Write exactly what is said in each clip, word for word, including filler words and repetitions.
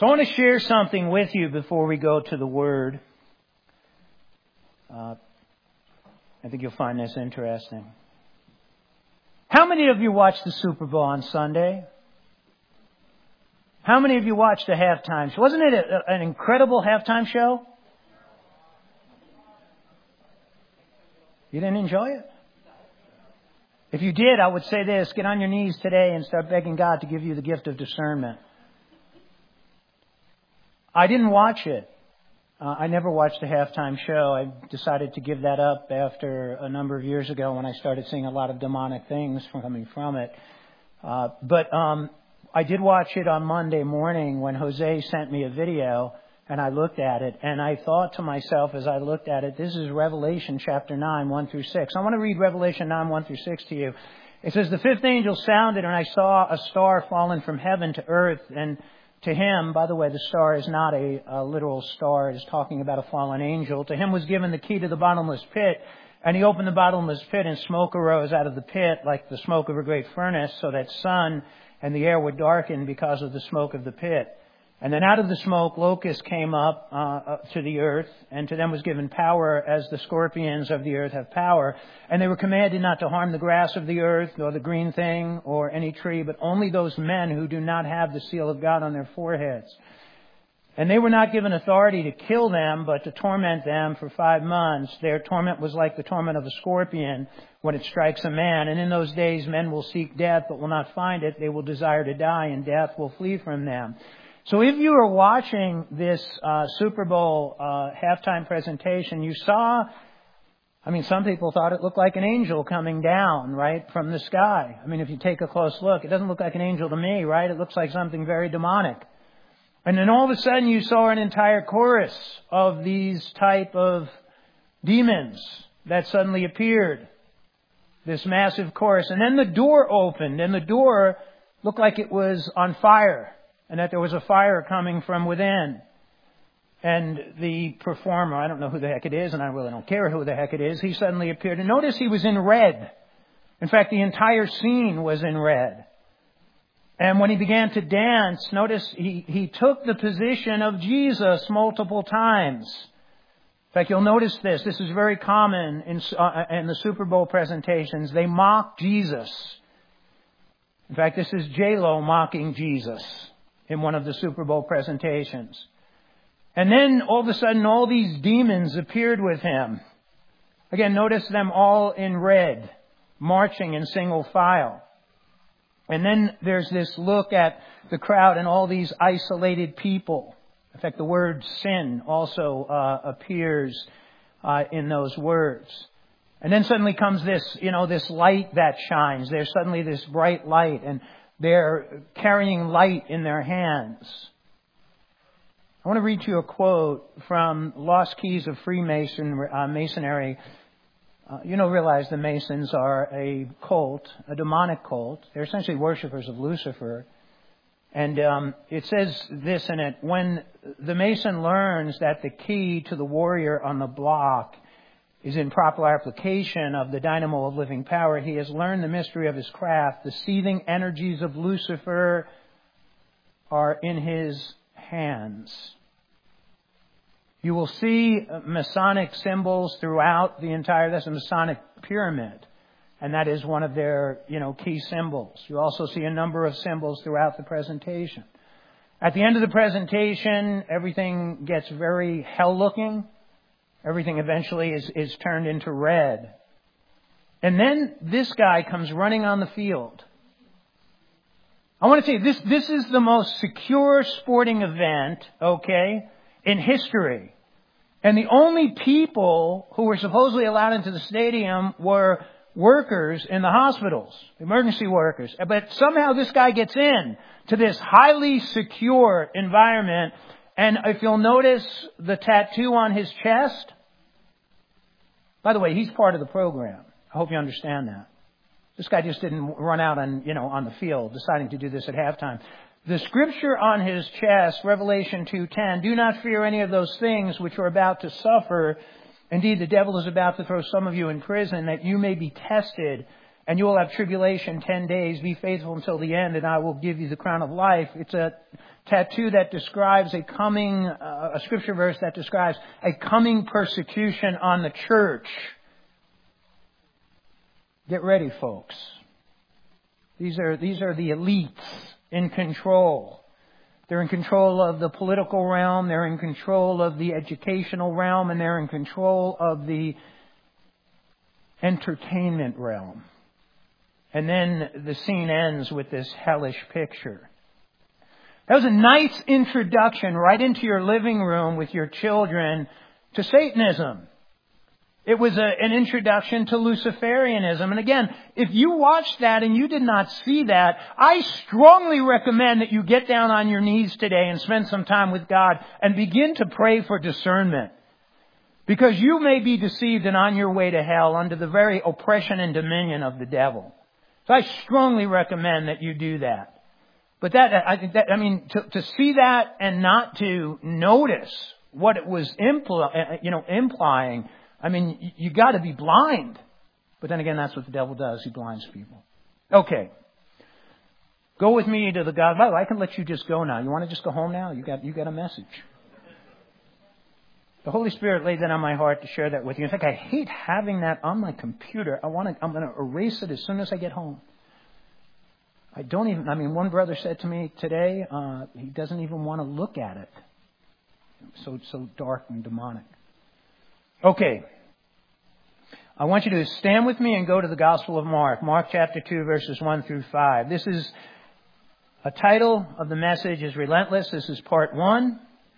So I want to share something with you before we go to the Word. Uh, I think you'll find this interesting. How many of you watched the Super Bowl on Sunday? How many of you watched the halftime show? Wasn't it a, an incredible halftime show? You didn't enjoy it? If you did, I would say this: get on your knees today and start begging God to give you the gift of discernment. I didn't watch it. Uh, I never watched a halftime show. I decided to give that up after a number of years ago when I started seeing a lot of demonic things coming from it. Uh, but um, I did watch it on Monday morning when Jose sent me a video, and I looked at it, and I thought to myself as I looked at it, this is Revelation chapter nine, one through six. I want to read Revelation nine, one through six to you. It says, "The fifth angel sounded, and I saw a star fallen from heaven to earth, and to him," by the way, the star is not a, a literal star. It is talking about a fallen angel. "To him was given the key to the bottomless pit. And he opened the bottomless pit, and smoke arose out of the pit like the smoke of a great furnace, so that sun and the air were darkened because of the smoke of the pit. And then out of the smoke, locusts came up uh, up to the earth, and to them was given power as the scorpions of the earth have power. And they were commanded not to harm the grass of the earth, nor the green thing, or any tree, but only those men who do not have the seal of God on their foreheads. And they were not given authority to kill them, but to torment them for five months. Their torment was like the torment of a scorpion when it strikes a man. And in those days men will seek death, but will not find it. They will desire to die, and death will flee from them." So if you were watching this uh, Super Bowl uh, halftime presentation, you saw, I mean, some people thought it looked like an angel coming down, right, from the sky. I mean, if you take a close look, it doesn't look like an angel to me, right? It looks like something very demonic. And then all of a sudden you saw an entire chorus of these type of demons that suddenly appeared. This massive chorus. And then the door opened, and the door looked like it was on fire, and that there was a fire coming from within. And the performer, I don't know who the heck it is, and I really don't care who the heck it is, he suddenly appeared. And notice he was in red. In fact, the entire scene was in red. And when he began to dance, notice he, he took the position of Jesus multiple times. In fact, you'll notice this. This is very common in, uh, in the Super Bowl presentations. They mock Jesus. In fact, this is J-Lo mocking Jesus in one of the Super Bowl presentations. And then all of a sudden all these demons appeared with him. Again, notice them all in red, marching in single file. And then there's this look at the crowd and all these isolated people. In fact, the word sin also uh, appears uh, in those words. And then suddenly comes this, you know, this light that shines. There's suddenly this bright light, and they're carrying light in their hands. I want to read you a quote from Lost Keys of Freemason uh, Masonry. Uh, you know, realize the Masons are a cult, a demonic cult. They're essentially worshippers of Lucifer. And um, it says this in it: when the Mason learns that the key to the warrior on the block is in proper application of the dynamo of living power, he has learned the mystery of his craft. The seething energies of Lucifer are in his hands. You will see Masonic symbols throughout the entire, that's a Masonic pyramid. And that is one of their, you know, key symbols. You also see a number of symbols throughout the presentation. At the end of the presentation, everything gets very hell-looking. Everything eventually is, is turned into red. And then this guy comes running on the field. I want to tell you, this, this is the most secure sporting event, okay, in history. And the only people who were supposedly allowed into the stadium were workers in the hospitals, emergency workers. But somehow this guy gets in to this highly secure environment. And if you'll notice the tattoo on his chest, by the way, he's part of the program. I hope you understand that. This guy just didn't run out on, you know, on the field deciding to do this at halftime. The scripture on his chest, Revelation two ten, "Do not fear any of those things which are about to suffer. Indeed, the devil is about to throw some of you in prison, that you may be tested, and you will have tribulation ten days. Be faithful until the end, and I will give you the crown of life. It's a tattoo that describes a coming, uh, a scripture verse that describes a coming persecution on the church. Get ready, folks. These are, these are the elites in control. They're in control of the political realm, they're in control of the educational realm, and they're in control of the entertainment realm. And then the scene ends with this hellish picture. That was a nice introduction right into your living room with your children to Satanism. It was a, an introduction to Luciferianism. And again, if you watched that and you did not see that, I strongly recommend that you get down on your knees today and spend some time with God and begin to pray for discernment. Because you may be deceived and on your way to hell under the very oppression and dominion of the devil. So I strongly recommend that you do that. But that, I, that, I mean, to, to see that and not to notice what it was impl- you know, implying, I mean, you, you got to be blind. But then again, that's what the devil does. He blinds people. Okay. Go with me to the God. By the way, I can let you just go now. You want to just go home now? You got, you got a message. The Holy Spirit laid that on my heart to share that with you. In fact, I hate having that on my computer. I want to, I'm going to erase it as soon as I get home. I don't even, I mean, one brother said to me today, uh, he doesn't even want to look at it. So, so dark and demonic. Okay. I want you to stand with me and go to the Gospel of Mark. Mark chapter two, verses one through five. This is a title of the message is Relentless. This is part one.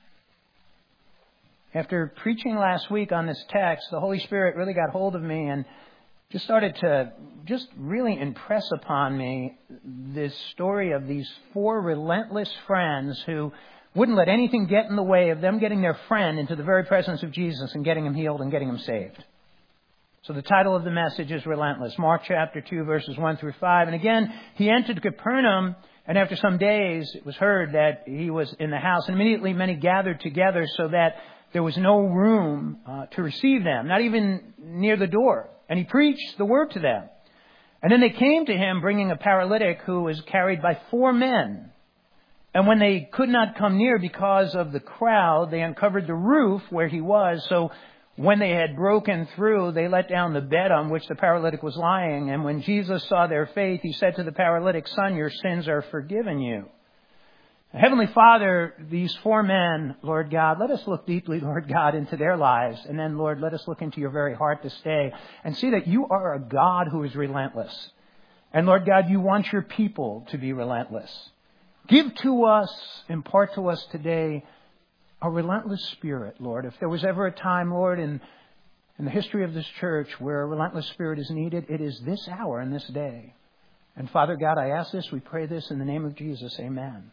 After preaching last week on this text, the Holy Spirit really got hold of me and just started to just really impress upon me this story of these four relentless friends who wouldn't let anything get in the way of them getting their friend into the very presence of Jesus and getting him healed and getting him saved. So the title of the message is Relentless. Mark chapter two, verses one through five. And again, he entered Capernaum, and after some days it was heard that he was in the house. And immediately many gathered together so that there was no room uh, to receive them, not even near the door. And he preached the word to them. And then they came to him bringing a paralytic who was carried by four men. And when they could not come near because of the crowd, they uncovered the roof where he was. So when they had broken through, they let down the bed on which the paralytic was lying. And when Jesus saw their faith, he said to the paralytic, "Son, your sins are forgiven you." Heavenly Father, these four men, Lord God, let us look deeply, Lord God, into their lives. And then, Lord, let us look into your very heart this day and see that you are a God who is relentless. And Lord God, you want your people to be relentless. Give to us, impart to us today, a relentless spirit, Lord. If there was ever a time, Lord, in, in the history of this church where a relentless spirit is needed, it is this hour and this day. And Father God, I ask this, we pray this in the name of Jesus. Amen.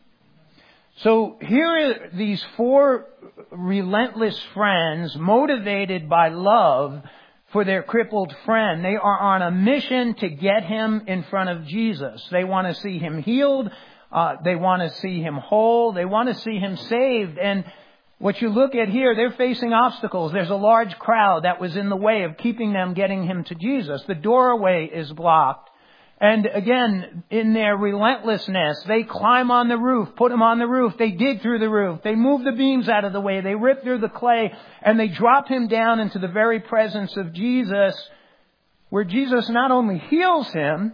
So here are these four relentless friends motivated by love for their crippled friend. They are on a mission to get him in front of Jesus. They want to see him healed. Uh, they want to see him whole. They want to see him saved. And what you look at here, they're facing obstacles. There's a large crowd that was in the way of keeping them getting him to Jesus. The doorway is blocked. And again, in their relentlessness, they climb on the roof, put him on the roof. They dig through the roof. They move the beams out of the way. They rip through the clay and they drop him down into the very presence of Jesus, where Jesus not only heals him,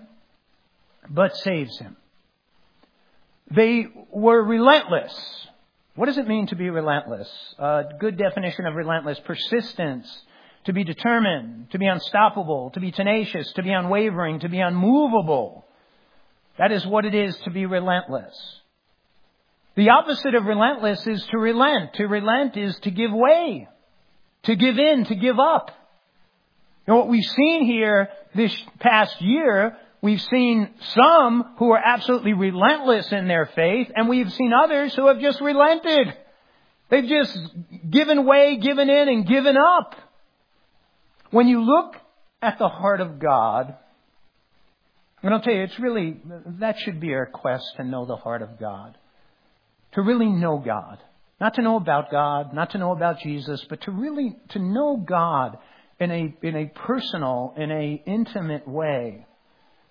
but saves him. They were relentless. What does it mean to be relentless? A good definition of relentless: persistence. To be determined, to be unstoppable, to be tenacious, to be unwavering, to be unmovable. That is what it is to be relentless. The opposite of relentless is to relent. To relent is to give way, to give in, to give up. And what we've seen here this past year, we've seen some who are absolutely relentless in their faith, and we've seen others who have just relented. They've just given way, given in, and given up. When you look at the heart of God, and I'll tell you, it's really, that should be our quest, to know the heart of God. To really know God. Not to know about God, not to know about Jesus, but to really, to know God in a, in a personal, in a intimate way.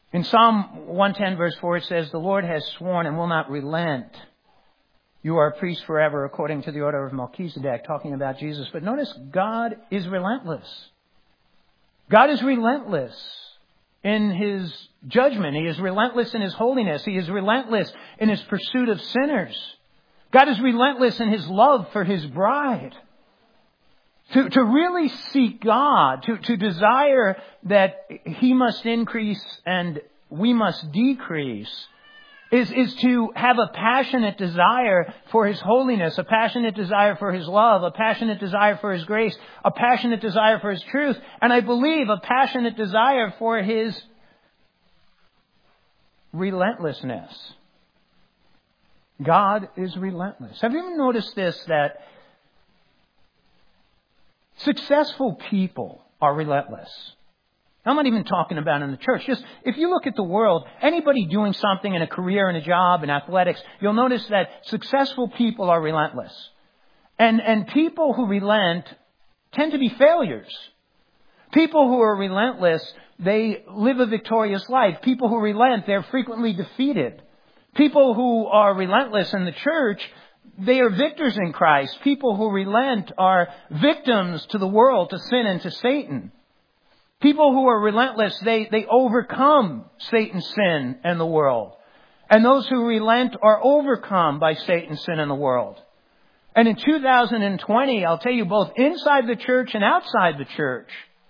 In Psalm one ten verse four it says, "The Lord has sworn and will not relent. You are a priest forever according to the order of Melchizedek," talking about Jesus. But notice, God is relentless. God is relentless in His judgment. He is relentless in His holiness. He is relentless in His pursuit of sinners. God is relentless in His love for His bride. To, to really seek God, to, to desire that He must increase and we must decrease, is, is to have a passionate desire for His holiness, a passionate desire for His love, a passionate desire for His grace, a passionate desire for His truth, and I believe a passionate desire for His relentlessness. God is relentless. Have you ever noticed this, that successful people are relentless? I'm not even talking about in the church. Just if you look at the world, anybody doing something in a career, in a job, in athletics, you'll notice that successful people are relentless. And, and people who relent tend to be failures. People who are relentless, they live a victorious life. People who relent, they're frequently defeated. People who are relentless in the church, they are victors in Christ. People who relent are victims to the world, to sin, and to Satan. People who are relentless, they, they overcome Satan's sin and the world. And those who relent are overcome by Satan's sin and the world. And in two thousand twenty, I'll tell you, both inside the church and outside the church,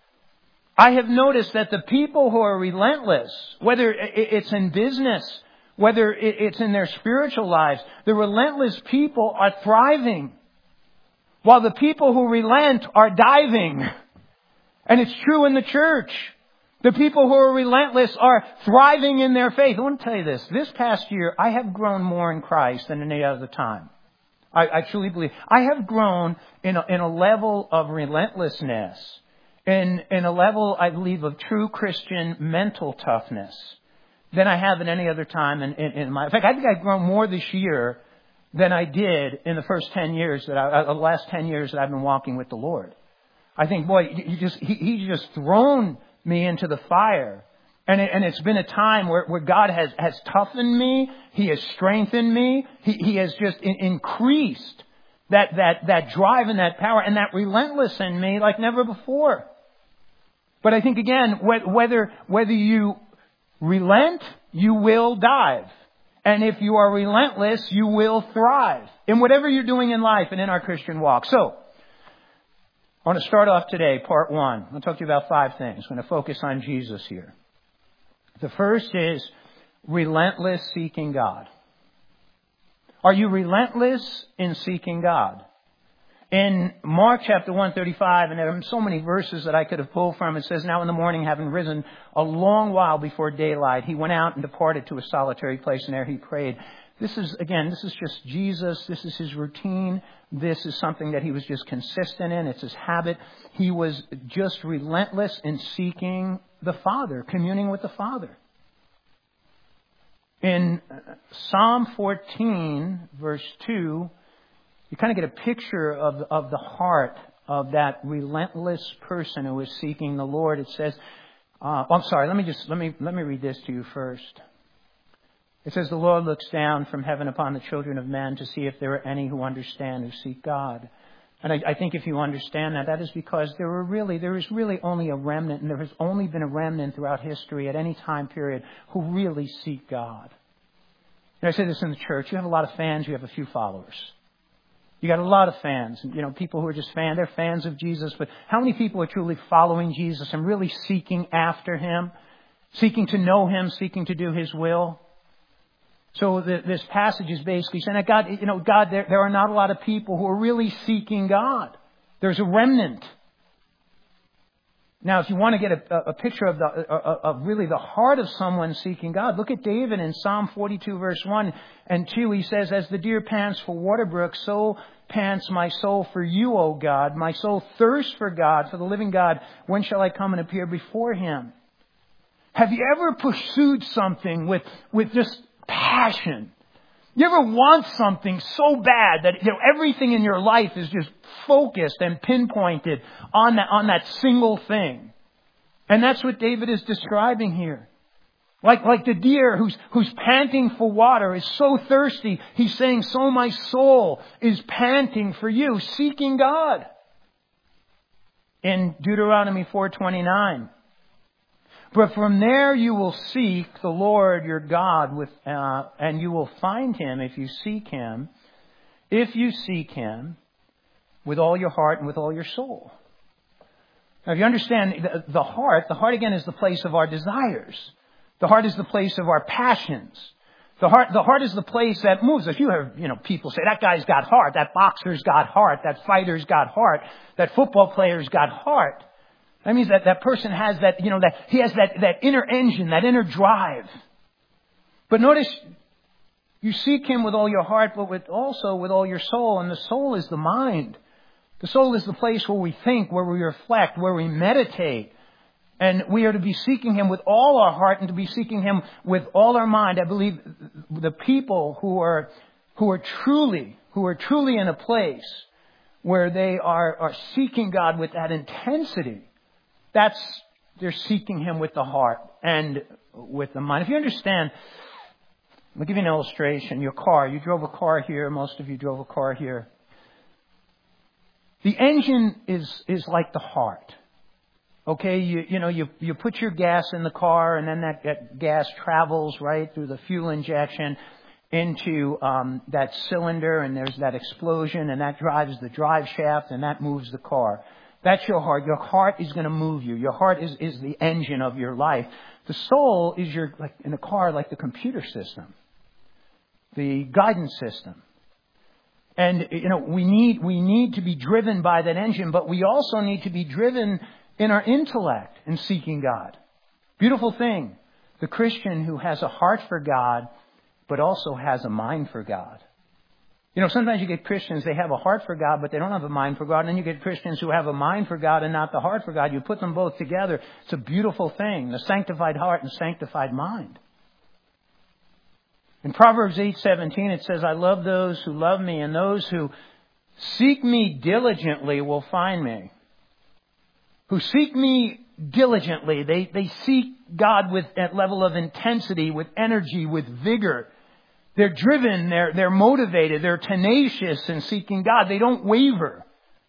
I have noticed that the people who are relentless, whether it's in business, whether it's in their spiritual lives, the relentless people are thriving, while the people who relent are diving. And it's true in the church. The people who are relentless are thriving in their faith. I want to tell you this. This past year, I have grown more in Christ than any other time. I, I truly believe. I have grown in a, in a level of relentlessness, in, in a level, I believe, of true Christian mental toughness than I have at any other time in, in, in my... In fact, I think I've grown more this year than I did in the first ten years that I, the last ten years that I've been walking with the Lord. I think, boy, he just, he, he's just thrown me into the fire. And, it, and it's been a time where, where God has, has toughened me. He has strengthened me. He, he has just in, increased that, that, that drive and that power and that relentless in me like never before. But I think, again, whether, whether you relent, you will dive. And if you are relentless, you will thrive in whatever you're doing in life and in our Christian walk. So, I want to start off today, part one. I'm going to talk to you about five things. I'm going to focus on Jesus here. The first is relentless seeking God. Are you relentless in seeking God? In Mark chapter one thirty-five, and there are so many verses that I could have pulled from, it says, "Now in the morning, having risen a long while before daylight, he went out and departed to a solitary place, and there he prayed." This is, again, this is just Jesus. This is his routine. This is something that he was just consistent in. It's his habit. He was just relentless in seeking the Father, communing with the Father. In Psalm fourteen, verse two, you kind of get a picture of, of the heart of that relentless person who is seeking the Lord. It says, uh, I'm sorry, let me just, let me, let me read this to you first. It says, "The Lord looks down from heaven upon the children of men to see if there are any who understand, who seek God." And I, I think if you understand that, that is because there are really, there is really only a remnant, and there has only been a remnant throughout history at any time period who really seek God. And I say this in the church: you have a lot of fans, you have a few followers. You got a lot of fans, you know, people who are just fans. They're fans of Jesus, but how many people are truly following Jesus and really seeking after Him, seeking to know Him, seeking to do His will? So the, this passage is basically saying that God, you know, God, there, there are not a lot of people who are really seeking God. There's a remnant. Now, if you want to get a, a picture of the of really the heart of someone seeking God, look at David in Psalm forty-two, verse one and two. He says, "As the deer pants for water brooks, so pants my soul for you, O God. My soul thirsts for God, for the living God. When shall I come and appear before Him?" Have you ever pursued something with with just passion? You ever want something so bad that, you know, everything in your life is just focused and pinpointed on that, on that single thing? And that's what David is describing here. Like, like the deer who's, who's panting for water is so thirsty. He's saying, so my soul is panting for you, seeking God. In Deuteronomy four twenty-nine. But from there you will seek the Lord your God with, uh, and you will find Him if you seek Him, if you seek Him with all your heart and with all your soul. Now, if you understand the, the heart, the heart again is the place of our desires. The heart is the place of our passions. The heart, the heart is the place that moves us. You have, you know, people say, that guy's got heart, that boxer's got heart, that fighter's got heart, that football player's got heart. That means that that person has that, you know, that he has that, that inner engine, that inner drive. But notice, you seek Him with all your heart, but with also with all your soul. And the soul is the mind. The soul is the place where we think, where we reflect, where we meditate. And we are to be seeking Him with all our heart and to be seeking Him with all our mind. I believe the people who are, who are truly, who are truly in a place where they are, are seeking God with that intensity, that's, they're seeking Him with the heart and with the mind. If you understand, I'll give you an illustration. Your car, you drove a car here. Most of you drove a car here. The engine is, is like the heart. Okay, you, you know, you, you put your gas in the car and then that, that gas travels right through the fuel injection into um, that cylinder, and there's that explosion, and that drives the drive shaft, and that moves the car. That's your heart. Your heart is going to move you. Your heart is, is the engine of your life. The soul is your, like in a car, like the computer system, the guidance system. And, you know, we need, we need to be driven by that engine, but we also need to be driven in our intellect in seeking God. Beautiful thing. The Christian who has a heart for God, but also has a mind for God. You know, sometimes you get Christians, they have a heart for God, but they don't have a mind for God. And then you get Christians who have a mind for God and not the heart for God. You put them both together. It's a beautiful thing. The sanctified heart and sanctified mind. In Proverbs eight seventeen, it says, I love those who love me, and those who seek me diligently will find me. Who seek me diligently. They, they seek God with that level of intensity, with energy, with vigor. They're driven, they're, they're motivated, they're tenacious in seeking God. They don't waver.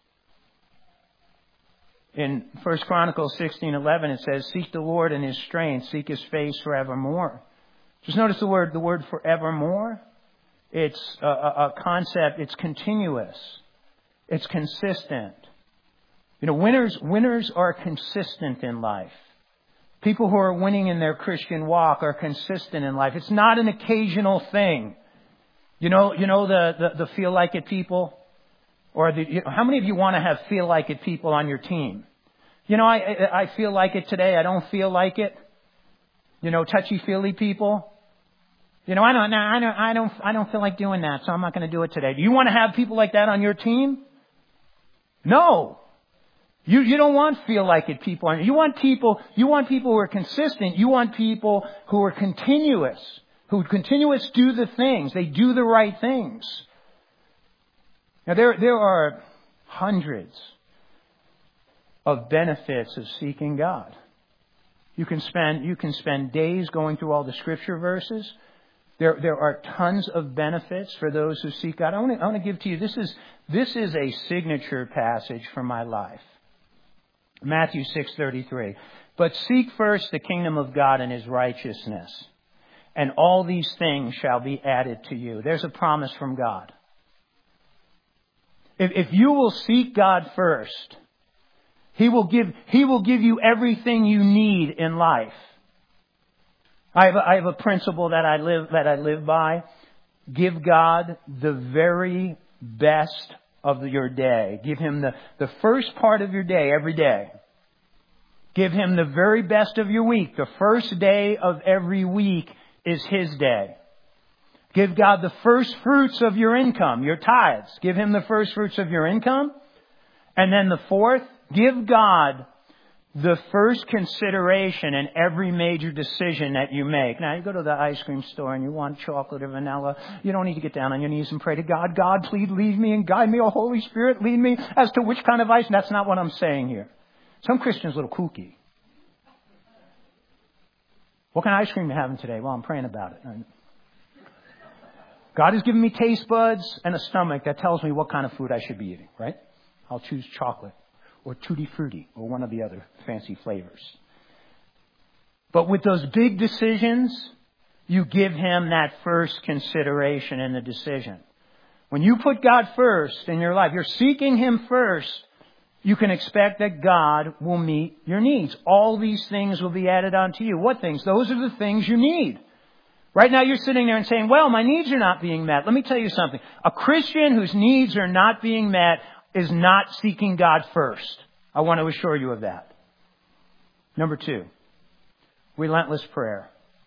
In First Chronicles sixteen eleven, it says, seek the Lord in His strength, seek His face forevermore. Just notice the word, the word forevermore. It's a, a, a concept, it's continuous. It's consistent. You know, winners, winners are consistent in life. People who are winning in their Christian walk are consistent in life. It's not an occasional thing. You know, you know the, the, the feel like it people? Or the, you know, how many of you want to have feel like it people on your team? You know, I, I feel like it today. I don't feel like it. You know, touchy-feely people. You know, I don't, I don't, I don't, I don't feel like doing that, so I'm not going to do it today. Do you want to have people like that on your team? No. You, you don't want feel like it people. You want people, you want people who are consistent. You want people who are continuous, who continuous do the things. They do the right things. Now there, there are hundreds of benefits of seeking God. You can spend, you can spend days going through all the scripture verses. There, there are tons of benefits for those who seek God. I want to, I want to give to you, this is, this is a signature passage for my life. Matthew six thirty-three. But seek first the kingdom of God and His righteousness, and all these things shall be added to you. There's a promise from God. If, if you will seek God first, He will give, He will give you everything you need in life. I have a, I have a principle that I live, that I live by. Give God the very best of your day. Give Him the, the first part of your day every day. Give Him the very best of your week. The first day of every week is His day. Give God the first fruits of your income, your tithes. Give Him the first fruits of your income. And then the fourth, give God the first consideration in every major decision that you make. Now, you go to the ice cream store and you want chocolate or vanilla. You don't need to get down on your knees and pray to God. God, please lead me and guide me. Oh, Holy Spirit, lead me as to which kind of ice. And that's not what I'm saying here. Some Christians are a little kooky. What kind of ice cream are you having today? Well, I'm praying about it. God has given me taste buds and a stomach that tells me what kind of food I should be eating, right? I'll choose chocolate or Tutti Frutti or one of the other fancy flavors. But with those big decisions, you give Him that first consideration in the decision. When you put God first in your life, you're seeking Him first, you can expect that God will meet your needs. All these things will be added onto you. What things? Those are the things you need. Right now you're sitting there and saying, well, my needs are not being met. Let me tell you something. A Christian whose needs are not being met is not seeking God first. I want to assure you of that. Number two, relentless prayer.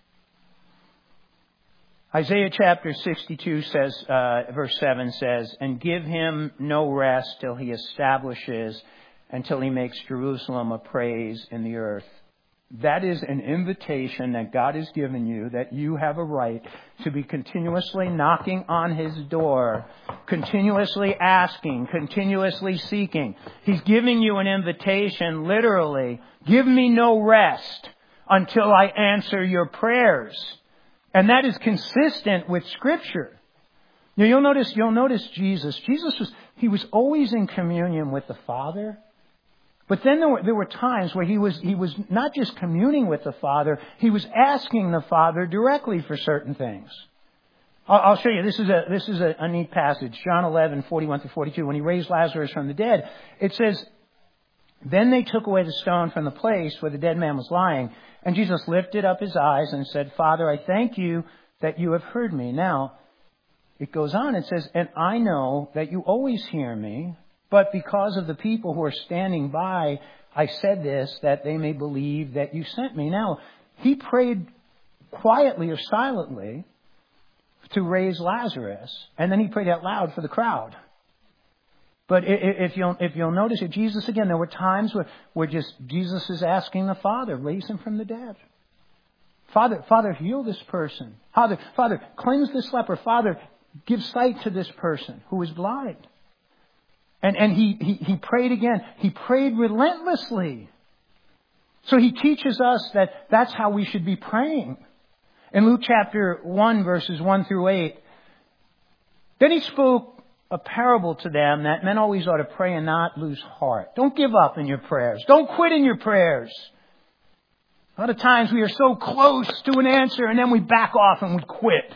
Isaiah chapter sixty-two says, uh, verse seven says, and give Him no rest till He establishes, until He makes Jerusalem a praise in the earth. That is an invitation that God has given you, that you have a right to be continuously knocking on His door, continuously asking, continuously seeking. He's giving you an invitation, literally, give me no rest until I answer your prayers. And that is consistent with Scripture. Now, you'll notice, you'll notice Jesus. Jesus was, He was always in communion with the Father. But then there were, there were times where he was, he was not just communing with the Father, He was asking the Father directly for certain things. I'll, I'll show you. This is a, this is a, a neat passage. John eleven, forty-one through forty-two. When He raised Lazarus from the dead, it says, then they took away the stone from the place where the dead man was lying. And Jesus lifted up His eyes and said, Father, I thank You that You have heard me. Now, it goes on. It says, and I know that You always hear me. But because of the people who are standing by, I said this, that they may believe that You sent me. Now, He prayed quietly or silently to raise Lazarus, and then He prayed out loud for the crowd. But if you'll, if you'll notice it, Jesus, again, there were times where, where just Jesus is asking the Father, raise him from the dead. Father, Father, heal this person. Father, Father, cleanse this leper. Father, give sight to this person who is blind. And, and he, he, he prayed again. He prayed relentlessly. So He teaches us that that's how we should be praying. In Luke chapter one, verses one through eight, then He spoke a parable to them that men always ought to pray and not lose heart. Don't give up in your prayers. Don't quit in your prayers. A lot of times we are so close to an answer and then we back off and we quit.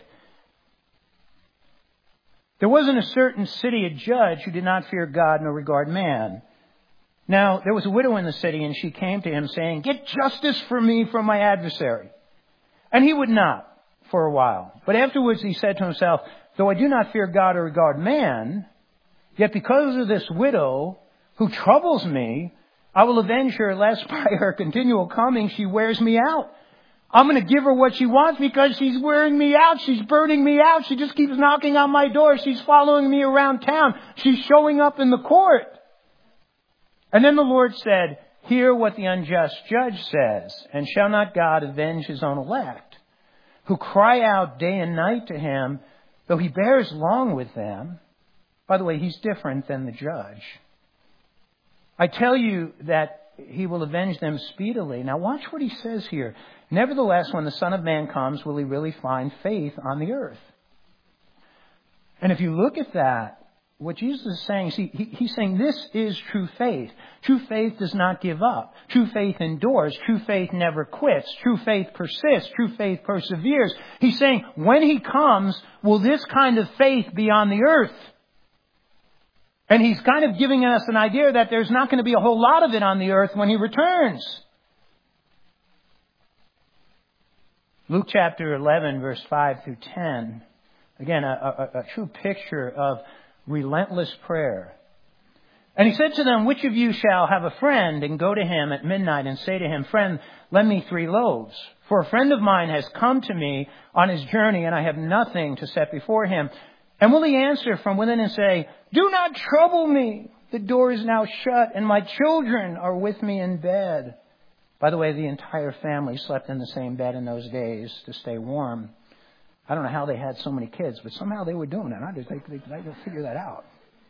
There was in a certain city a judge who did not fear God nor regard man. Now, there was a widow in the city, and she came to him saying, get justice for me from my adversary. And he would not for a while. But afterwards he said to himself, though I do not fear God or regard man, yet because of this widow who troubles me, I will avenge her, lest by her continual coming she wears me out. I'm going to give her what she wants because she's wearing me out. She's burning me out. She just keeps knocking on my door. She's following me around town. She's showing up in the court. And then the Lord said, hear what the unjust judge says, and shall not God avenge His own elect, who cry out day and night to Him, though He bears long with them? By the way, He's different than the judge. I tell you that He will avenge them speedily. Now watch what He says here. Nevertheless, when the Son of Man comes, will He really find faith on the earth? And if you look at that, what Jesus is saying, see, he, He's saying this is true faith. True faith does not give up. True faith endures. True faith never quits. True faith persists. True faith perseveres. He's saying when He comes, will this kind of faith be on the earth? And He's kind of giving us an idea that there's not going to be a whole lot of it on the earth when He returns. Luke chapter eleven, verse five through ten. Again, a, a, a true picture of relentless prayer. And He said to them, which of you shall have a friend and go to him at midnight and say to him, friend, lend me three loaves? For a friend of mine has come to me on his journey, and I have nothing to set before him. And will he answer from within and say, do not trouble me. The door is now shut, and my children are with me in bed. By the way, the entire family slept in the same bed in those days to stay warm. I don't know how they had so many kids, but somehow they were doing it. I just think they, they, they figure that out.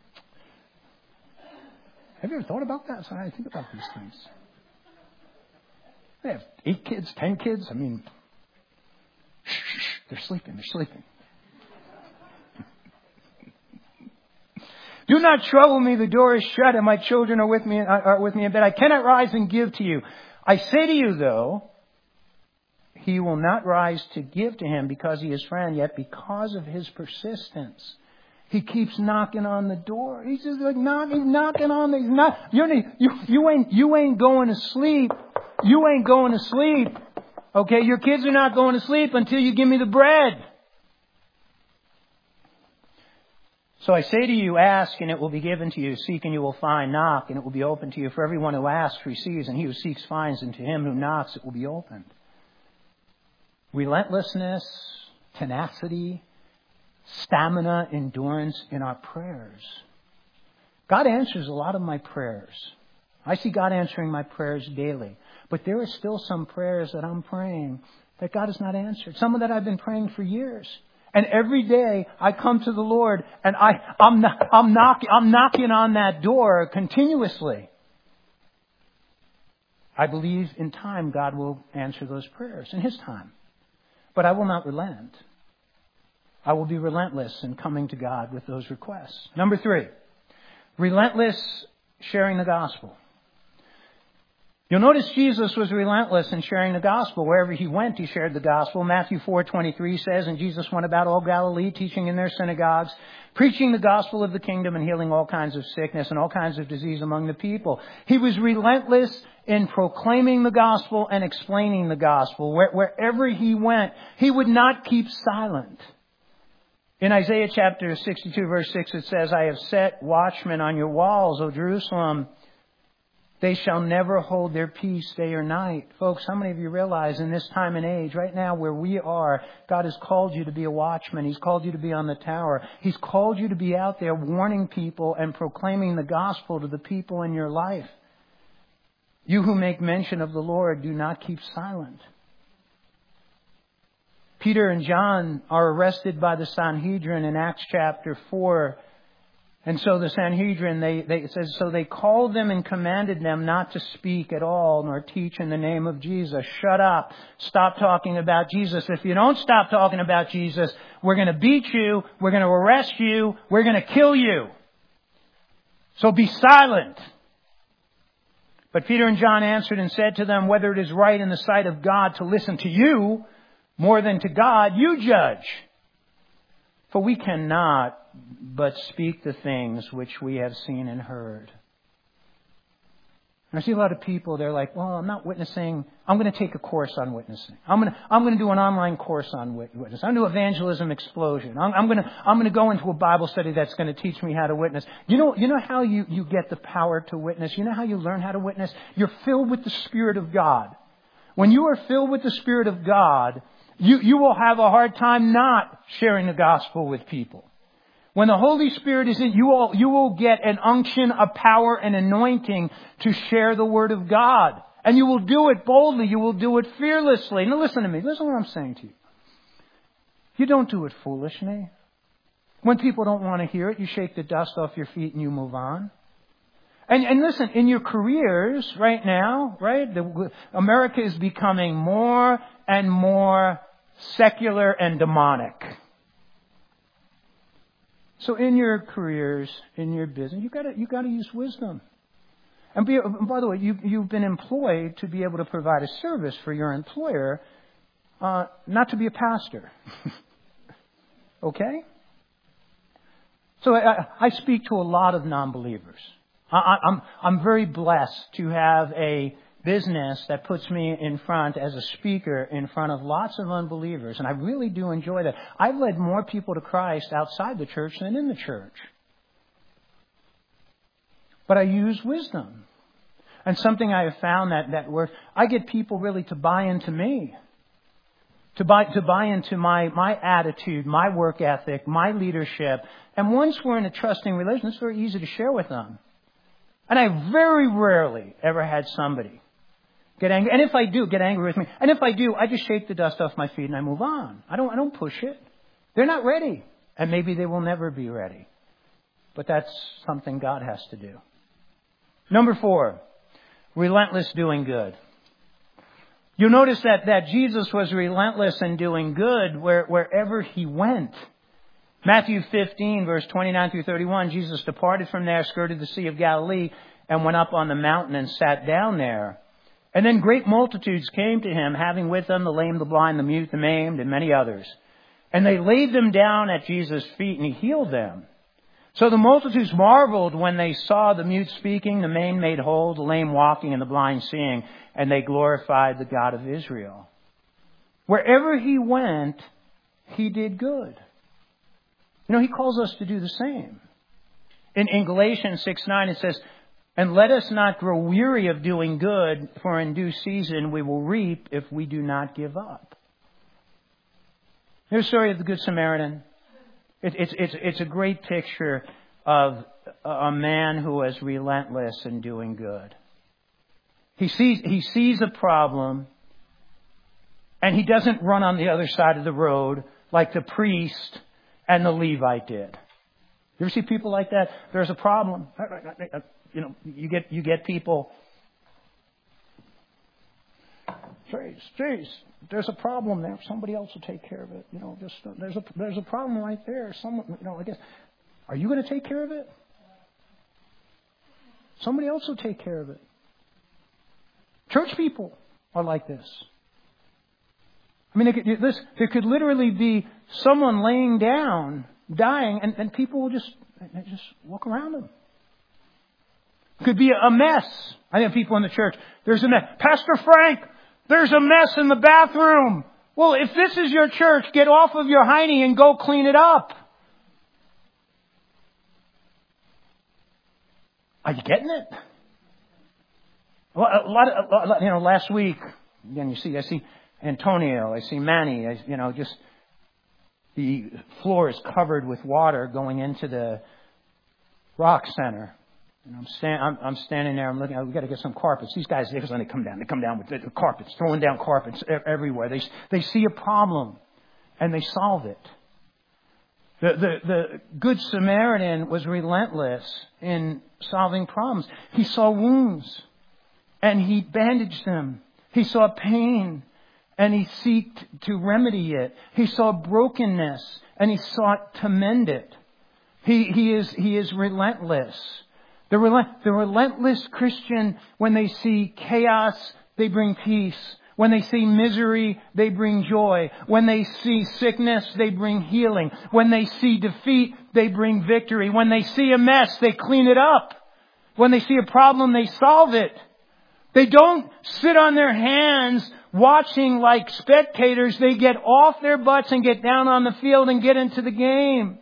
Have you ever thought about that? So I think about these things. They have eight kids, ten kids. I mean, They're sleeping. They're sleeping. Do not trouble me. The door is shut, and my children are with me are with me in bed. I cannot rise and give to you. I say to you, though, he will not rise to give to him because he is friend. Yet because of his persistence, he keeps knocking on the door. He's just like knocking, knocking on the. He's not. You you you ain't you ain't going to sleep. You ain't going to sleep. Okay, your kids are not going to sleep until you give me the bread. So I say to you, ask and it will be given to you. Seek and you will find. Knock and it will be opened to you. For everyone who asks receives, and he who seeks finds, and to him who knocks it will be opened. Relentlessness, tenacity, stamina, endurance in our prayers. God answers a lot of my prayers. I see God answering my prayers daily. But there are still some prayers that I'm praying that God has not answered. Some of that I've been praying for years. And every day I come to the Lord and I, I'm, I'm, knock, I'm knocking on that door continuously. I believe in time God will answer those prayers in His time. But I will not relent. I will be relentless in coming to God with those requests. Number three, relentless sharing the gospel. You'll notice Jesus was relentless in sharing the gospel. Wherever He went, He shared the gospel. Matthew four twenty-three says, and Jesus went about all Galilee, teaching in their synagogues, preaching the gospel of the kingdom and healing all kinds of sickness and all kinds of disease among the people. He was relentless in proclaiming the gospel and explaining the gospel. Where, wherever He went, He would not keep silent. In Isaiah chapter sixty-two, verse six, it says, I have set watchmen on your walls, O Jerusalem. They shall never hold their peace day or night. Folks, how many of you realize in this time and age, right now where we are, God has called you to be a watchman. He's called you to be on the tower. He's called you to be out there warning people and proclaiming the gospel to the people in your life. You who make mention of the Lord, do not keep silent. Peter and John are arrested by the Sanhedrin in Acts chapter four. And so the Sanhedrin, they, they, it says, so they called them and commanded them not to speak at all nor teach in the name of Jesus. Shut up. Stop talking about Jesus. If you don't stop talking about Jesus, we're going to beat you. We're going to arrest you. We're going to kill you. So be silent. But Peter and John answered and said to them, whether it is right in the sight of God to listen to you more than to God, you judge. For we cannot but speak the things which we have seen and heard. And I see a lot of people, they're like, well, I'm not witnessing. I'm going to take a course on witnessing. I'm going to, I'm going to do an online course on witness. I'm going to do Evangelism Explosion. I'm, I'm going to, I'm going to go into a Bible study that's going to teach me how to witness. You know, you know how you, you get the power to witness? You know how you learn how to witness? You're filled with the Spirit of God. When you are filled with the Spirit of God, you, you will have a hard time not sharing the gospel with people. When the Holy Spirit is in, you will, you will get an unction, a power, an anointing to share the Word of God. And you will do it boldly. You will do it fearlessly. Now listen to me. Listen to what I'm saying to you. You don't do it foolishly. When people don't want to hear it, you shake the dust off your feet and you move on. And, and listen, in your careers right now, right, the, America is becoming more and more secular and demonic. So in your careers, in your business, you got to you got to use wisdom. And, be, and by the way, you you've been employed to be able to provide a service for your employer, uh, not to be a pastor. Okay? So I, I speak to a lot of non-believers. I, I'm I'm very blessed to have a business that puts me in front as a speaker in front of lots of unbelievers. And I really do enjoy that. I've led more people to Christ outside the church than in the church. But I use wisdom. And something I have found that, that works, I get people really to buy into me. To buy, to buy into my, my attitude, my work ethic, my leadership. And once we're in a trusting relationship, it's very easy to share with them. And I very rarely ever had somebody get angry. And if I do, get angry with me. And if I do, I just shake the dust off my feet and I move on. I don't, I don't push it. They're not ready. And maybe they will never be ready. But that's something God has to do. Number four, relentless doing good. You'll notice that, that Jesus was relentless in doing good where, wherever he went. Matthew fifteen, verse twenty-nine through thirty-one, Jesus departed from there, skirted the Sea of Galilee, and went up on the mountain and sat down there. And then great multitudes came to him, having with them the lame, the blind, the mute, the maimed, and many others. And they laid them down at Jesus' feet, and he healed them. So the multitudes marveled when they saw the mute speaking, the maimed made whole, the lame walking, and the blind seeing, and they glorified the God of Israel. Wherever he went, he did good. You know, he calls us to do the same. In, in Galatians six nine, it says, and let us not grow weary of doing good, for in due season we will reap if we do not give up. Here's the story of the Good Samaritan. It, it's, it's, it's a great picture of a man who was relentless in doing good. He sees, he sees a problem, and he doesn't run on the other side of the road like the priest and the Levite did. You ever see people like that? There's a problem. You know, you get you get people. Jeez, jeez, there's a problem there. Somebody else will take care of it. You know, just uh, there's a there's a problem right there. Someone, you know, I guess, are you going to take care of it? Somebody else will take care of it. Church people are like this. I mean, there could, this, there could literally be someone laying down, dying, and, and people will just just walk around them. It could be a mess. I have people in the church. There's a mess. Pastor Frank, there's a mess in the bathroom. Well, if this is your church, get off of your hiney and go clean it up. Are you getting it? Well, a lot of, a lot, you know, last week, again, you see, I see Antonio, I see Manny, I, you know, just the floor is covered with water going into the rock center. And I'm, stand, I'm, I'm standing there. I'm looking. We've got to get some carpets. These guys, they they come down. They come down with the, the carpets, throwing down carpets everywhere. They they see a problem, and they solve it. The the the Good Samaritan was relentless in solving problems. He saw wounds, and he bandaged them. He saw pain, and he sought to remedy it. He saw brokenness, and he sought to mend it. He he is he is relentless. The, relent, the relentless Christian, when they see chaos, they bring peace. When they see misery, they bring joy. When they see sickness, they bring healing. When they see defeat, they bring victory. When they see a mess, they clean it up. When they see a problem, they solve it. They don't sit on their hands watching like spectators. They get off their butts and get down on the field and get into the game.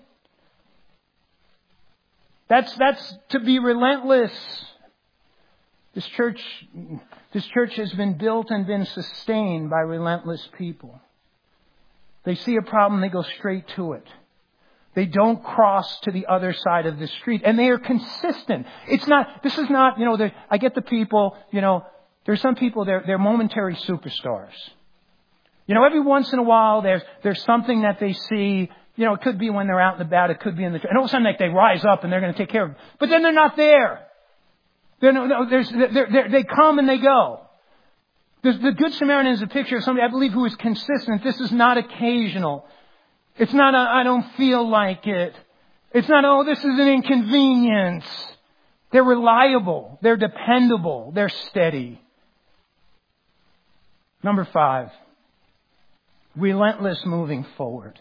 That's that's to be relentless. This church, this church has been built and been sustained by relentless people. They see a problem, they go straight to it. They don't cross to the other side of the street, and they are consistent. It's not. This is not. You know. I get the people. You know. There's some people. They're they're momentary superstars. You know. Every once in a while, there's there's something that they see. You know, it could be when they're out and about. It could be in the... And all of a sudden, like, they rise up and they're going to take care of it. But then they're not there. They're no, there's, they're, they're, they come and they go. The, the Good Samaritan is a picture of somebody, I believe, who is consistent. This is not occasional. It's not a, I don't feel like it. It's not, oh, this is an inconvenience. They're reliable. They're dependable. They're steady. Number five. Relentless moving forward.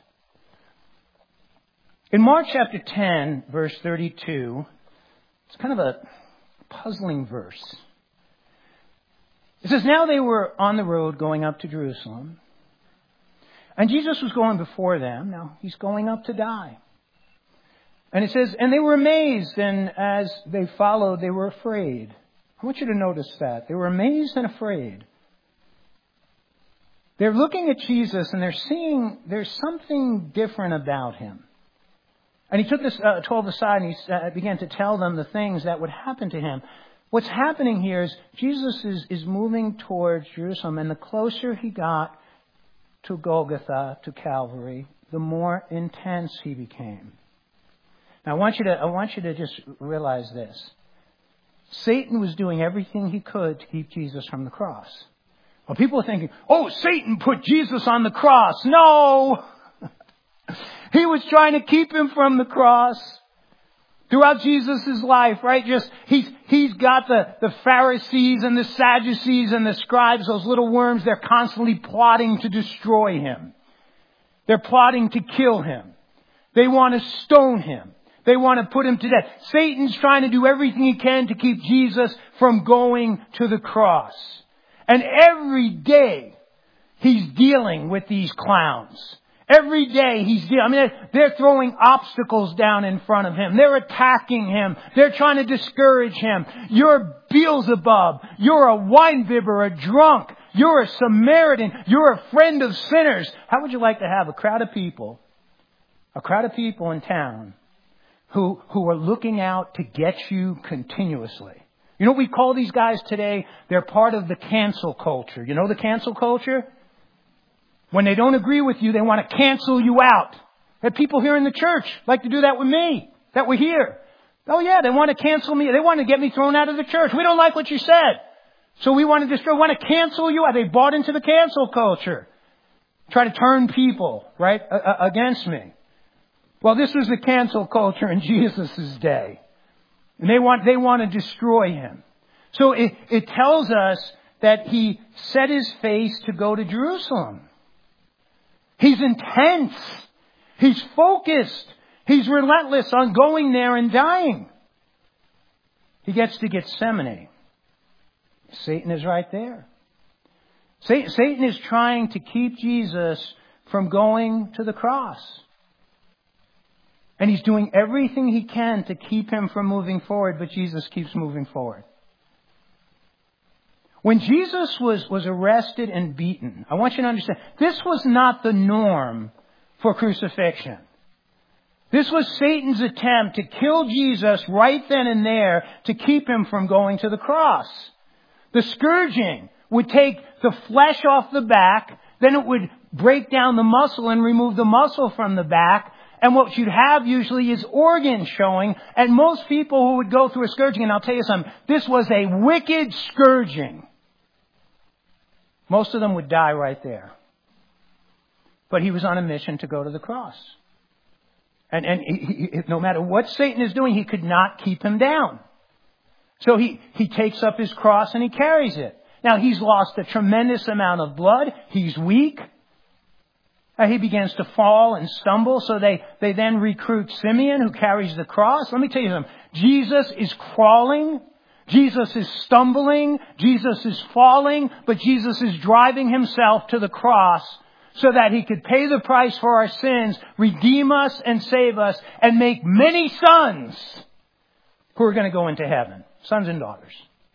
In Mark chapter ten, verse thirty-two, it's kind of a puzzling verse. It says, now they were on the road going up to Jerusalem, and Jesus was going before them. Now, he's going up to die. And it says, and they were amazed, and as they followed, they were afraid. I want you to notice that. They were amazed and afraid. They're looking at Jesus, and they're seeing there's something different about him. And he took the uh, twelve aside and he uh, began to tell them the things that would happen to him. What's happening here is Jesus is, is moving towards Jerusalem. And the closer he got to Golgotha, to Calvary, the more intense he became. Now I want you to, I want you to just realize this. Satan was doing everything he could to keep Jesus from the cross. Well, people are thinking, oh, Satan put Jesus on the cross. No! He was trying to keep him from the cross throughout Jesus' life, right? Just, he's, he's got the, the Pharisees and the Sadducees and the scribes, those little worms, they're constantly plotting to destroy him. They're plotting to kill him. They want to stone him. They want to put him to death. Satan's trying to do everything he can to keep Jesus from going to the cross. And every day he's dealing with these clowns. Every day he's dealing. I mean, they're, they're throwing obstacles down in front of him. They're attacking him. They're trying to discourage him. You're Beelzebub. You're a winebibber, a drunk. You're a Samaritan. You're a friend of sinners. How would you like to have a crowd of people, a crowd of people in town who, who are looking out to get you continuously? You know what we call these guys today? They're part of the cancel culture. You know the cancel culture? When they don't agree with you, they want to cancel you out. There are people here in the church like to do that with me, that were here. Oh yeah, they want to cancel me. They want to get me thrown out of the church. We don't like what you said. So we want to destroy, we want to cancel you out. They bought into the cancel culture. Try to turn people, right, against me. Well, this was the cancel culture in Jesus' day. And they want, they want to destroy him. So it, it tells us that he set his face to go to Jerusalem. He's intense. He's focused. He's relentless on going there and dying. He gets to Gethsemane. Satan is right there. Satan is trying to keep Jesus from going to the cross. And he's doing everything he can to keep him from moving forward, but Jesus keeps moving forward. When Jesus was, was arrested and beaten, I want you to understand, this was not the norm for crucifixion. This was Satan's attempt to kill Jesus right then and there to keep him from going to the cross. The scourging would take the flesh off the back, then it would break down the muscle and remove the muscle from the back. And what you'd have usually is organs showing. And most people who would go through a scourging, and I'll tell you something, this was a wicked scourging. Most of them would die right there. But he was on a mission to go to the cross. And, and he, he, no matter what Satan is doing, he could not keep him down. So he, he takes up his cross and he carries it. Now he's lost a tremendous amount of blood. He's weak. Uh, he begins to fall and stumble. So they, they then recruit Simeon, who carries the cross. Let me tell you something. Jesus is crawling. Jesus is stumbling. Jesus is falling. But Jesus is driving himself to the cross so that he could pay the price for our sins, redeem us and save us, and make many sons who are going to go into heaven. Sons and daughters.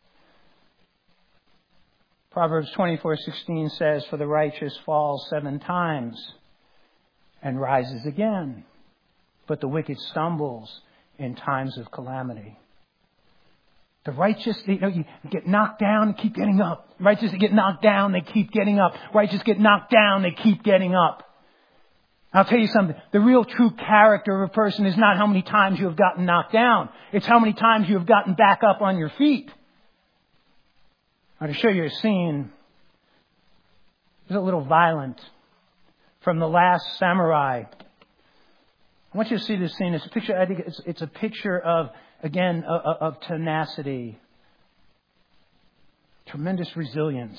Proverbs twenty-four sixteen says, "For the righteous falls seven times and rises again, but the wicked stumbles in times of calamity." The righteous, you know, you get knocked down and keep getting up. Righteous get knocked down, they keep getting up. Righteous get knocked down, they keep getting up. I'll tell you something. The real true character of a person is not how many times you have gotten knocked down. It's how many times you have gotten back up on your feet. Now, to show you a scene, it's a little violent, from The Last Samurai. I want you to see this scene. It's a picture. I think it's, it's a picture of, again, of, of tenacity, tremendous resilience.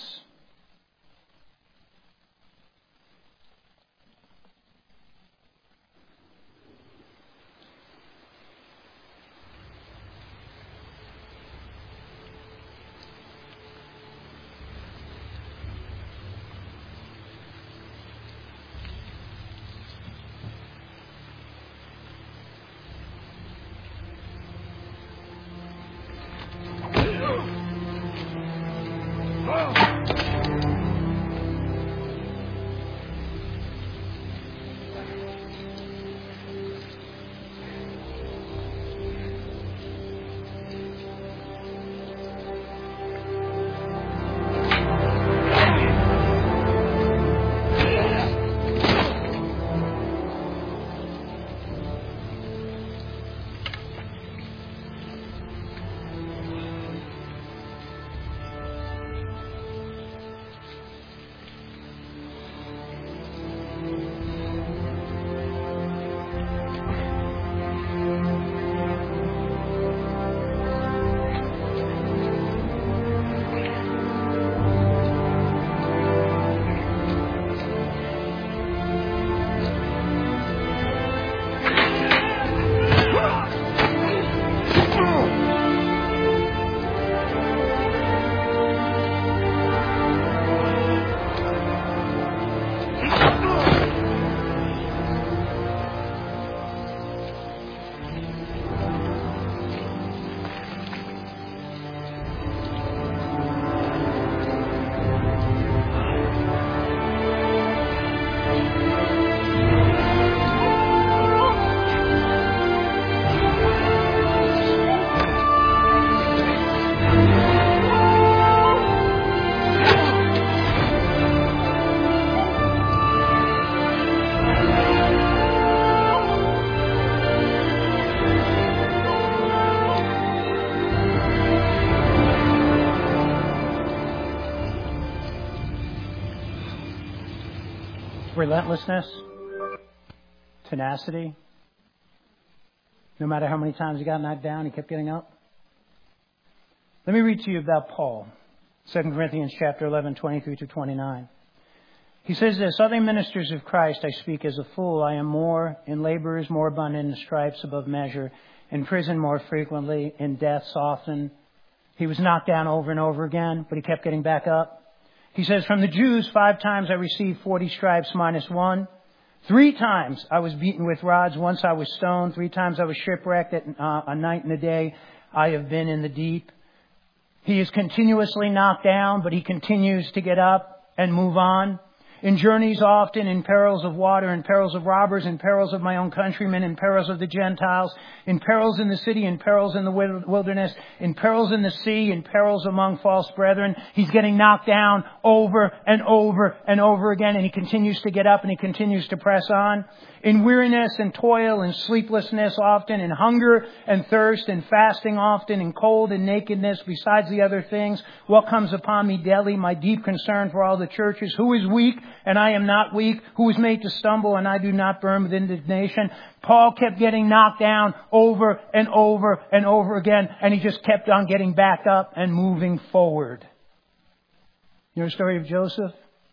relentlessness, tenacity. No matter how many times he got knocked down, he kept getting up. Let me read to you about Paul. Second Corinthians chapter eleven, twenty-three to twenty-nine. He says this, other ministers of Christ I speak as a fool. I am more in laborers, more abundant in stripes above measure, in prison more frequently, in deaths often. He was knocked down over and over again, but he kept getting back up. He says, from the Jews, five times I received forty stripes minus one. Three times I was beaten with rods. Once I was stoned. Three times I was shipwrecked at uh, a night and a day. I have been in the deep. He is continuously knocked down, but he continues to get up and move on. In journeys often, in perils of water, in perils of robbers, in perils of my own countrymen, in perils of the Gentiles, in perils in the city, in perils in the wilderness, in perils in the sea, in perils among false brethren. He's getting knocked down over and over and over again, and he continues to get up and he continues to press on. In weariness and toil and sleeplessness often, in hunger and thirst and fasting often, in cold and nakedness, besides the other things, what comes upon me daily, my deep concern for all the churches, who is weak and I am not weak, who is made to stumble and I do not burn with indignation. Paul kept getting knocked down over and over and over again, and he just kept on getting back up and moving forward. You know the story of Joseph?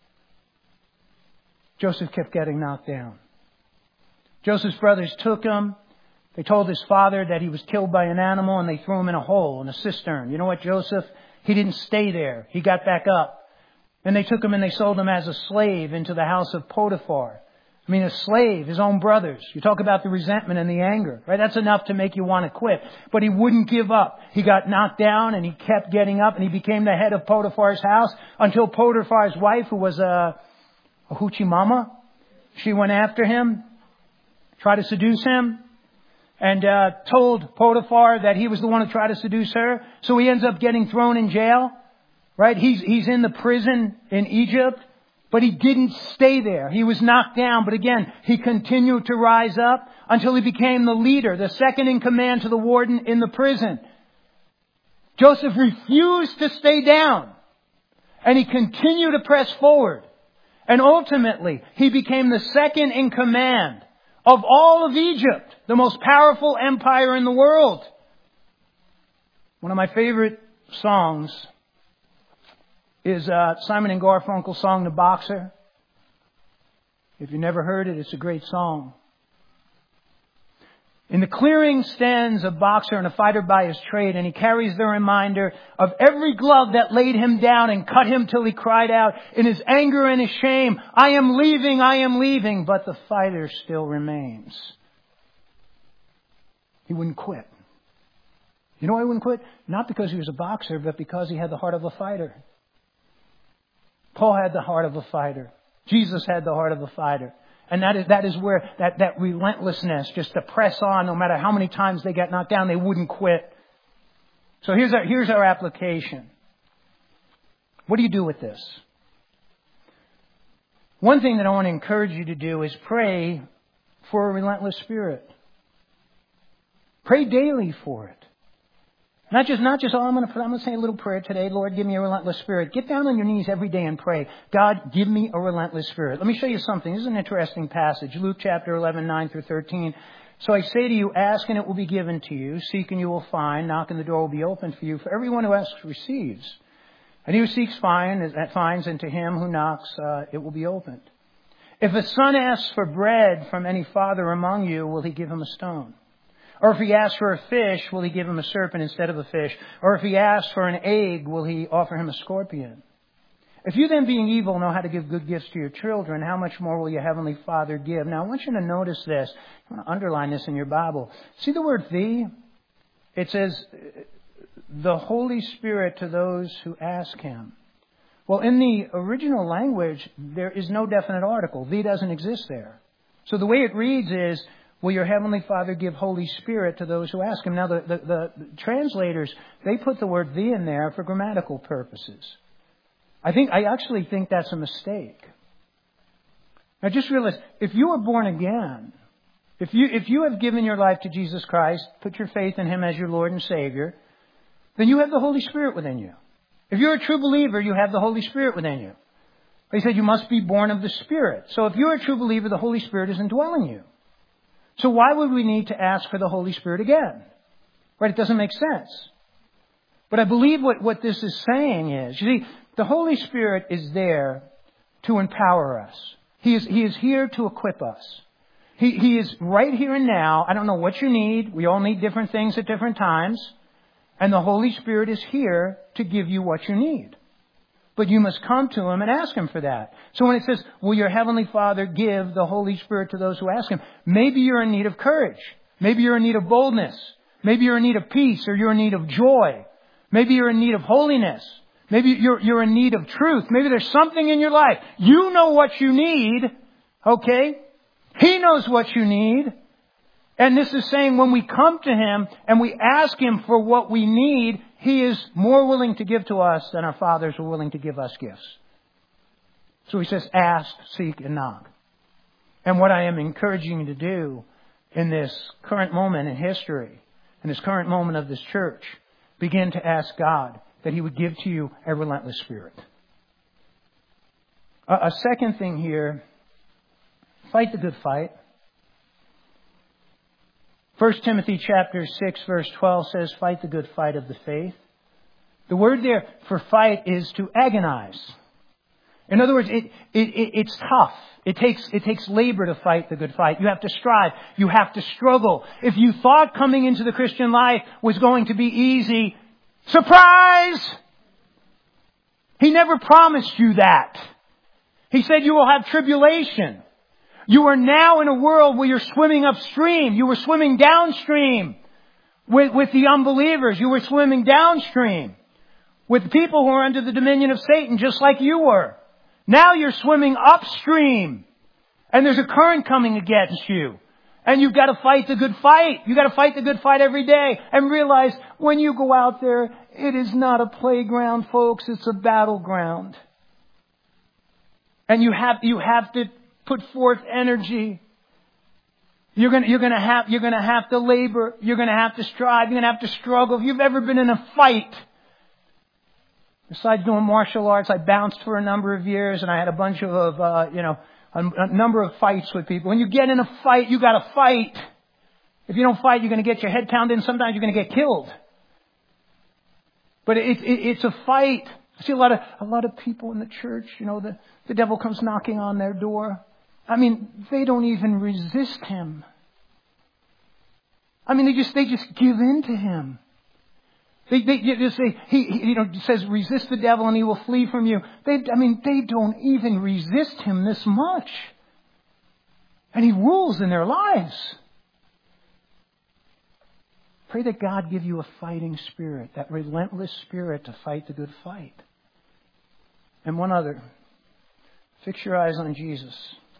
Joseph kept getting knocked down. Joseph's brothers took him. They told his father that he was killed by an animal, and they threw him in a hole, in a cistern. You know what, Joseph? He didn't stay there. He got back up. And they took him and they sold him as a slave into the house of Potiphar. I mean, a slave, his own brothers. You talk about the resentment and the anger, right? That's enough to make you want to quit. But he wouldn't give up. He got knocked down and he kept getting up, and he became the head of Potiphar's house until Potiphar's wife, who was a, a hoochie mama, she went after him, tried to seduce him, and uh, told Potiphar that he was the one who tried to seduce her. So he ends up getting thrown in jail. Right? He's, he's in the prison in Egypt, but he didn't stay there. He was knocked down, but again, he continued to rise up until he became the leader, the second in command to the warden in the prison. Joseph refused to stay down, and he continued to press forward. And ultimately, he became the second in command of all of Egypt, the most powerful empire in the world. One of my favorite songs is uh, Simon and Garfunkel's song, The Boxer. If you've never heard it, it's a great song. In the clearing stands a boxer and a fighter by his trade, and he carries the reminder of every glove that laid him down and cut him till he cried out in his anger and his shame, I am leaving, I am leaving, but the fighter still remains. He wouldn't quit. You know why he wouldn't quit? Not because he was a boxer, but because he had the heart of a fighter. Paul had the heart of a fighter. Jesus had the heart of a fighter. And that is, that is where that, that relentlessness, just to press on, no matter how many times they got knocked down, they wouldn't quit. So here's our, here's our application. What do you do with this? One thing that I want to encourage you to do is pray for a relentless spirit. Pray daily for it. Not just, not just, oh, I'm going to, I'm going to say a little prayer today. Lord, give me a relentless spirit. Get down on your knees every day and pray. God, give me a relentless spirit. Let me show you something. This is an interesting passage. Luke chapter eleven, nine through thirteen. So I say to you, ask and it will be given to you. Seek and you will find. Knock and the door will be opened for you. For everyone who asks receives. And he who seeks finds, finds, and to him who knocks, uh, it will be opened. If a son asks for bread from any father among you, will he give him a stone? Or if he asks for a fish, will he give him a serpent instead of a fish? Or if he asks for an egg, will he offer him a scorpion? If you then, being evil, know how to give good gifts to your children, how much more will your heavenly Father give? Now, I want you to notice this. I want to underline this in your Bible. See the word "the"? It says, the Holy Spirit to those who ask him. Well, in the original language, there is no definite article. "The" doesn't exist there. So the way it reads is, will your Heavenly Father give Holy Spirit to those who ask him? Now, the, the, the translators, they put the word "the" in there for grammatical purposes. I think, I actually think that's a mistake. Now, just realize, if you are born again, if you, if you have given your life to Jesus Christ, put your faith in him as your Lord and Savior, then you have the Holy Spirit within you. If you're a true believer, you have the Holy Spirit within you. He said you must be born of the Spirit. So if you're a true believer, the Holy Spirit is indwelling you. So why would we need to ask for the Holy Spirit again? Right? It doesn't make sense. But I believe what, what this is saying is, you see, the Holy Spirit is there to empower us. He is, he is here to equip us. He, he is right here and now. I don't know what you need. We all need different things at different times. And the Holy Spirit is here to give you what you need. But you must come to Him and ask Him for that. So when it says, will your Heavenly Father give the Holy Spirit to those who ask Him? Maybe you're in need of courage. Maybe you're in need of boldness. Maybe you're in need of peace, or you're in need of joy. Maybe you're in need of holiness. Maybe you're, you're in need of truth. Maybe there's something in your life. You know what you need. Okay? He knows what you need. And this is saying when we come to Him and we ask Him for what we need, He is more willing to give to us than our fathers were willing to give us gifts. So He says, ask, seek, and knock. And what I am encouraging you to do in this current moment in history, in this current moment of this church, begin to ask God that He would give to you a relentless spirit. A, a second thing here, fight the good fight. First Timothy chapter six verse twelve says, fight the good fight of the faith. The word there for fight is to agonize. In other words, it, it, it, it's tough. It takes, it takes labor to fight the good fight. You have to strive. You have to struggle. If you thought coming into the Christian life was going to be easy, surprise! He never promised you that. He said you will have tribulation. You are now in a world where you're swimming upstream. You were swimming downstream with, with the unbelievers. You were swimming downstream with people who are under the dominion of Satan, just like you were. Now you're swimming upstream. And there's a current coming against you. And you've got to fight the good fight. You've got to fight the good fight every day. And realize when you go out there, it is not a playground, folks. It's a battleground. And you have, you have to put forth energy. You're going you're going to have you're going to have to labor. You're going to have to strive. You're going to have to struggle. If you've ever been in a fight, besides doing martial arts, I bounced for a number of years, and I had a bunch of uh, you know a, a number of fights with people. When you get in a fight, you got to fight. If you don't fight, you're going to get your head pounded, and sometimes you're going to get killed. But it, it, it's a fight. I see a lot of a lot of people in the church. You know, the the devil comes knocking on their door. I mean, they don't even resist him. I mean, they just they just give in to him. They they just say he, he you know says resist the devil and he will flee from you. They I mean they don't even resist him this much, and he rules in their lives. Pray that God give you a fighting spirit, that relentless spirit to fight the good fight. And one other, fix your eyes on Jesus.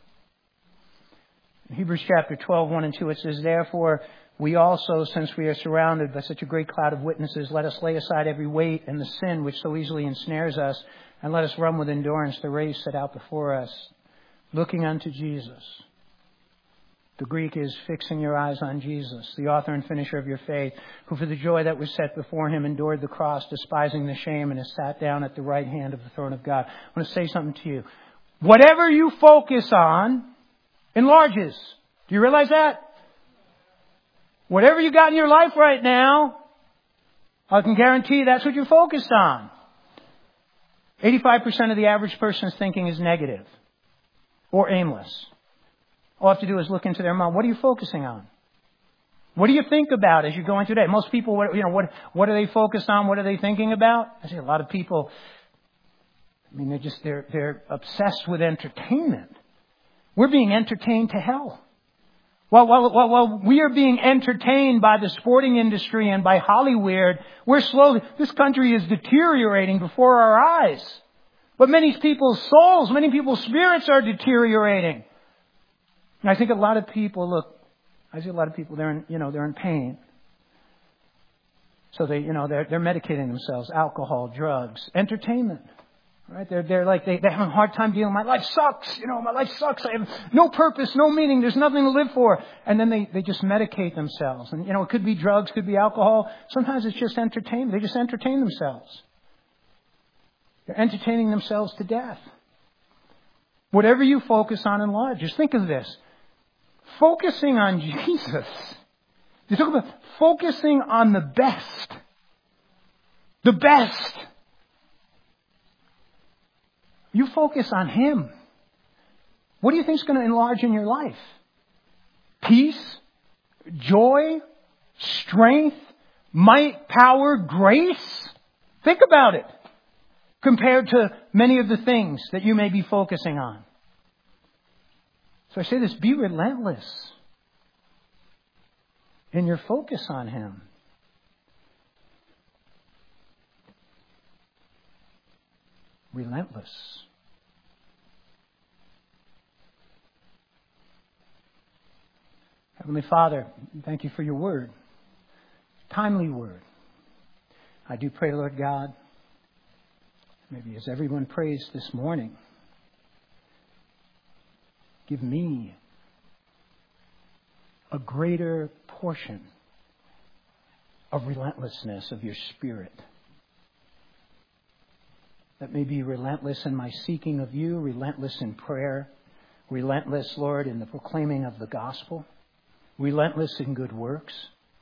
In Hebrews chapter twelve, one and two, it says, therefore, we also, since we are surrounded by such a great cloud of witnesses, let us lay aside every weight and the sin which so easily ensnares us, and let us run with endurance the race set out before us, looking unto Jesus. The Greek is fixing your eyes on Jesus, the author and finisher of your faith, who for the joy that was set before him endured the cross, despising the shame, and has sat down at the right hand of the throne of God. I want to say something to you. Whatever you focus on enlarges. Do you realize that? Whatever you got in your life right now, I can guarantee you that's what you're focused on. eighty-five percent of the average person's thinking is negative or aimless. All I have to do is look into their mind. What are you focusing on? What do you think about as you're going through the day? Most people, you know, what what are they focused on? What are they thinking about? I see a lot of people. I mean, they're just they're they're obsessed with entertainment. We're being entertained to hell. While, while, while, while we are being entertained by the sporting industry and by Hollywood, we're slowly, this country is deteriorating before our eyes. But many people's souls, many people's spirits are deteriorating. And I think a lot of people, look, I see a lot of people, they're in, you know, they're in pain. So they, you know, they're, they're medicating themselves, alcohol, drugs, entertainment. Right? They're, they're like, they, they're having a hard time dealing. My life sucks. You know, my life sucks. I have no purpose, no meaning. There's nothing to live for. And then they, they just medicate themselves. And, you know, it could be drugs, could be alcohol. Sometimes it's just entertainment. They just entertain themselves. They're entertaining themselves to death. Whatever you focus on in life, just think of this. Focusing on Jesus. You talk about focusing on the best. The best. You focus on Him. What do you think is going to enlarge in your life? Peace, joy, strength, might, power, grace? Think about it. Compared to many of the things that you may be focusing on. So I say this, be relentless in your focus on Him. Relentless. Heavenly Father, thank you for your word. Timely word. I do pray, Lord God, maybe as everyone prays this morning, give me a greater portion of relentlessness of your Spirit. Let me be relentless in my seeking of you, relentless in prayer, relentless, Lord, in the proclaiming of the gospel, relentless in good works,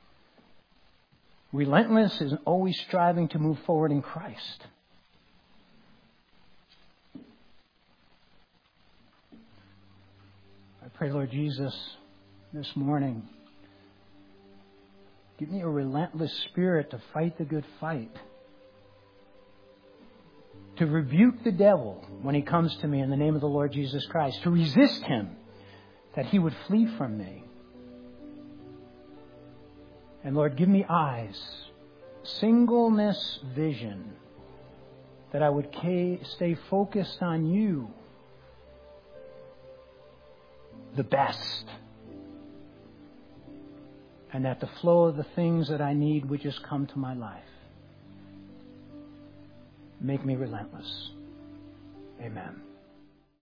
relentless in always striving to move forward in Christ. I pray, Lord Jesus, this morning, give me a relentless spirit to fight the good fight. To rebuke the devil when he comes to me in the name of the Lord Jesus Christ. To resist him, that he would flee from me. And Lord, give me eyes, singleness vision, that I would stay focused on you, the best. And that the flow of the things that I need would just come to my life. Make me relentless. Amen.